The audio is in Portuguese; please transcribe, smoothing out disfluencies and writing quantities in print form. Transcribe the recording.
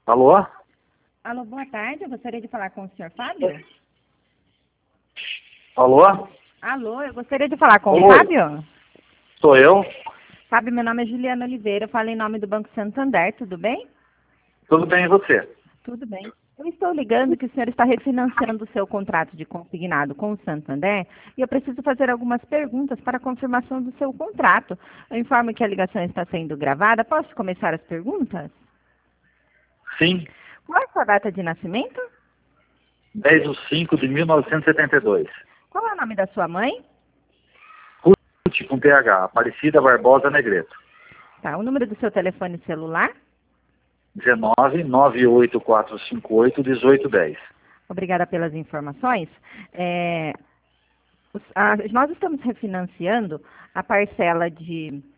Alô? Alô, boa tarde. Eu gostaria de falar com o senhor Fábio. Alô? Alô, eu gostaria de falar com o Oi. Fábio. Sou eu? Fábio, meu nome é Juliana Oliveira. Eu falo em nome do Banco Santander, tudo bem? Tudo bem e você? Tudo bem. Eu estou ligando que o senhor está refinanciando o seu contrato de consignado com o Santander e eu preciso fazer algumas perguntas para a confirmação do seu contrato. Eu informo que a ligação está sendo gravada. Posso começar as perguntas? Sim, Qual é a sua data de nascimento? 10/5/1972. Qual é o nome da sua mãe? Ruth com PH, Aparecida Barbosa Negreto. Tá, o número do seu telefone celular? 19-98458-1810. Obrigada pelas informações. Nós estamos refinanciando a parcela de